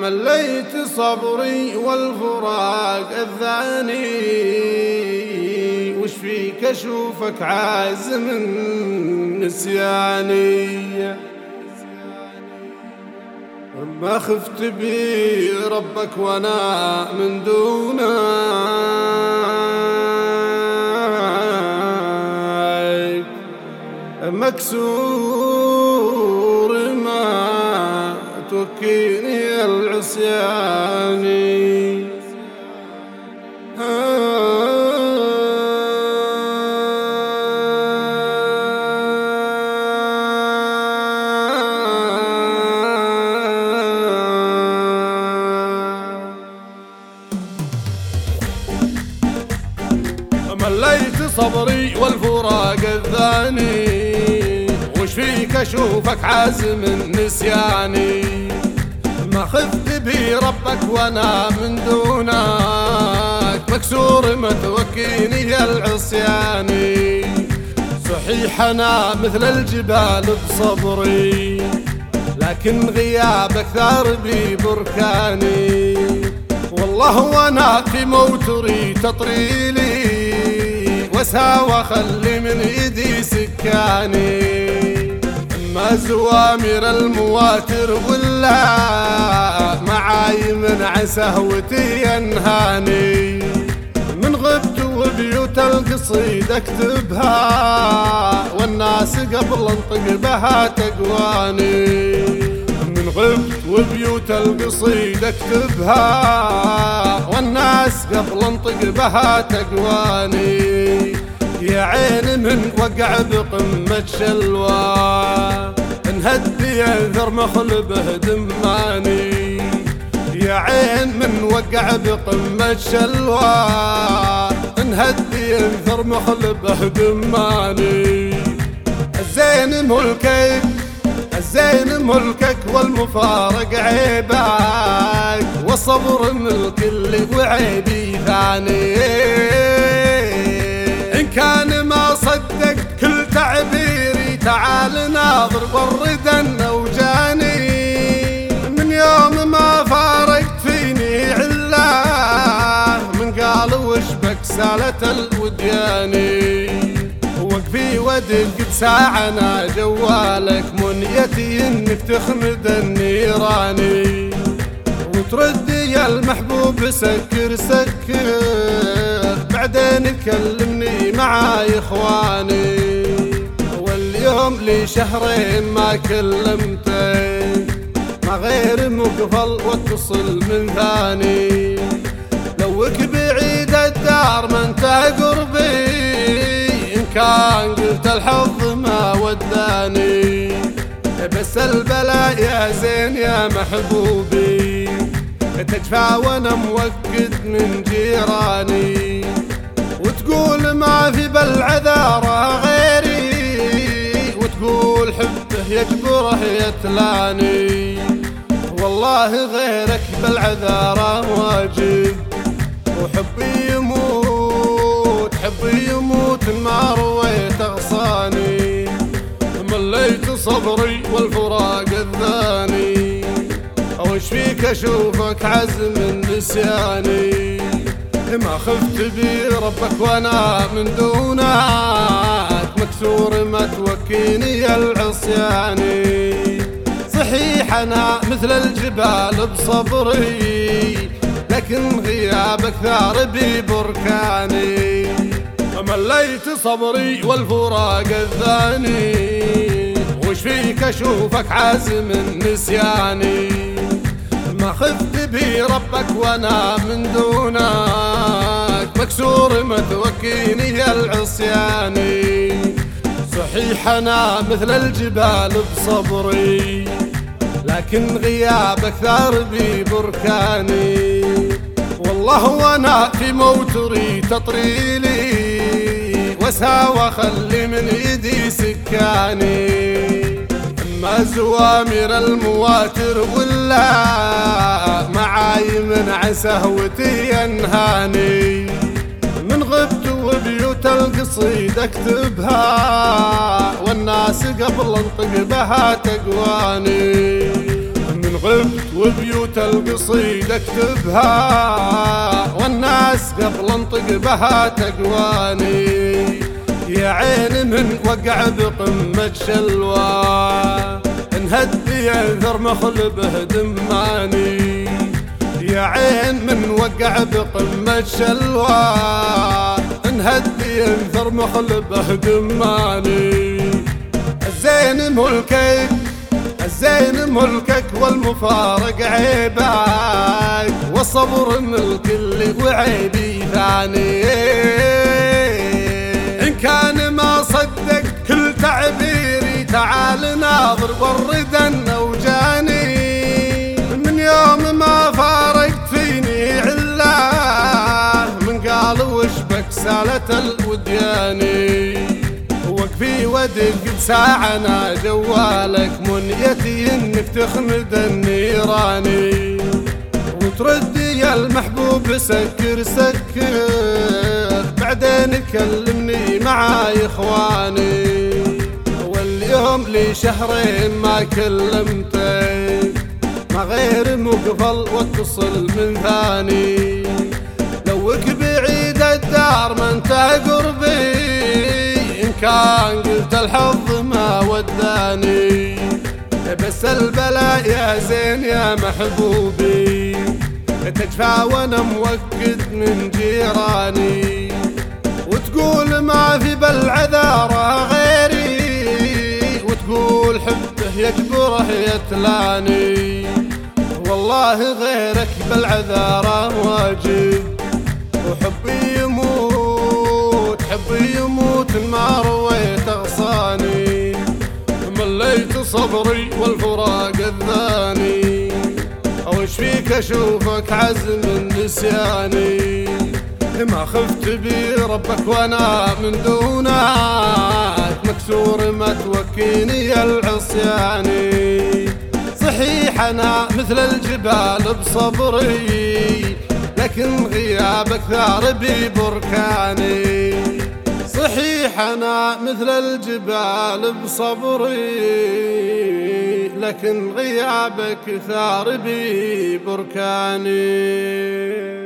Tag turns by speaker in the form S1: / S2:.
S1: مليت صبري والفراق أذاني، وش فيك أشوفك عازم نسياني. ما خفت بي ربك وانا من دونك مكسور، ما توكيني العصياني. مليت صبري والفراق الذاني، وش فيك أشوفك عازم نسياني. ما خفت بي ربك وانا من دونك مكسور، ما توكيني العصياني. صحيح انا مثل الجبال بصبري، لكن غيابك ثار بي بركاني. والله وانا في موتري تطريلي، وساوى خلي من ايدي سكاني. اما زوامر المواتر ولا معاي من عسهوتي ينهاني. من غبت وبيوت القصيد اكتبها، والناس قبل انطق بها تقواني. من غبت وبيوت القصيد اكتبها، والناس قبل انطق بها تقواني. يا عين من وقع بقمة شلوى، انهد ينثر مخلبه دماني. يا عين من وقع بقمة شلوى، انهد ينثر مخلبه دماني. الزين ملكك الزين ملكك والمفارق عيبك، والصبر ملك اللي وعيبي ثاني. إن كان ما صدق كل تعبيري، تعال ناظر والردى أوجاني. من يوم ما فارقت فيني عله، من قال وش بك سالت الودياني. وقفي ودق ساعنا جوالك، منيتي انك تخمد النيراني. وتردي يا المحبوب سكر سكر، بعدين كلمني مع اخواني. واليوم لي شهرين ما كلمتك، ما غير مقفل واتصل من ثاني. لوك بعيد الدار ما انت قربي، كان قلت الحظ ما وداني. بس البلاء يا زين يا محبوبي، تجفى وانا موكد من جيراني. وتقول ما في بالعذارة غيري، وتقول حبه يجبره يتلاني. والله غيرك بالعذارة واجب، وحبي يموت حبي يموت ما رويت أغصاني. مليت صبري والفراق الذاني، وش فيك أشوفك عزم نسياني. ما خفت بي ربك وانا من دونك مكسور، ما توكيني العصياني. صحيح انا مثل الجبال بصبري، لكن غيابك ثار بي بركاني. مليت صبري والفراق الذاني، وش فيك أشوفك عازم نسياني. ما خفت بي ربك وانا من دونك مكسور، ما توكيني العصياني. صحيح انا مثل الجبال بصبري، لكن غيابك ثار بي بركاني. والله وانا في موتري تطريلي، وساوى خلي من ايدي سكاني. اما زوامر المواتر ولا معاي من عسهوتي ينهاني. من غبت وبيوت القصيد اكتبها، والناس قبل انطق بها تقواني. من غبت وبيوت القصيد اكتبها، والناس قبل انطق بها تقواني. يا عين من وقع بقمة شلوى، انهد ينثر مخلبه دماني. يا عين من وقع بقمة شلوى، انهد ينثر مخلبه دماني. الزين ملكك الزين ملكك والمفارق عيبك، والصبر ملك اللي وعيبي ثاني. إن كان ما صدق كل تعبيري تعال ناظر والردى أوجاني. من يوم ما فارقت فيني عله، من قال وش بك سالت الودياني. وقفي ودق ساعنا جوالك، منيتي انك تخمد النيراني. وتردي يا المحبوب سكر سكر، بعدين كلمني مع اخواني. واليوم لي شهرين ما كلمتك، ما غير مقفل واتصل من ثاني. لوك بعيد الدار ما انت قربي، إن كان قلت الحظ ما وداني. بس البلاء يا زين يا محبوبي، تجفى وانا موكد من جيراني. وتقول ما في بالعذارى غيري، وتقول حبه يكبره يتلاني. والله غيرك بالعذارى واجب، وحبي يموت حبي يموت ما رويت اغصاني. مليت صبري والفراق الثاني، وش فيك اشوفك عزم نسياني. ما خفت بربك وانا من دونك مكسور، ما توكيني العصياني. صحيح انا مثل الجبال بصبري، لكن غيابك ثار بي بركاني. صحيح أنا مثل الجبال بصبري، لكن غيابك ثار بي بركاني.